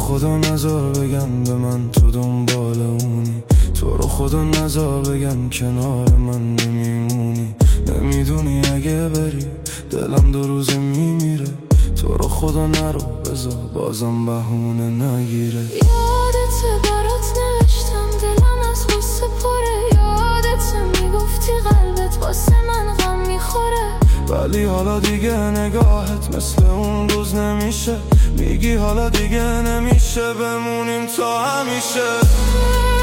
خدا نذار بگم به من تو دنبال اونی، تو رو خدا نذار بگم کنار من نمیمونی. نمیدونی اگه بری دلم 2 روزه میمیره، تو رو خدا نرو بذار بازم بهونه نگیره. یادت برات نوشتم دلم از غصه پره، یادت میگفتی قلبت واسه من غم میخوره، ولی حالا دیگه نگاهت مثل اون روز نمیشه. میگی حالا دیگه نمیشه بمونیم تا همیشه.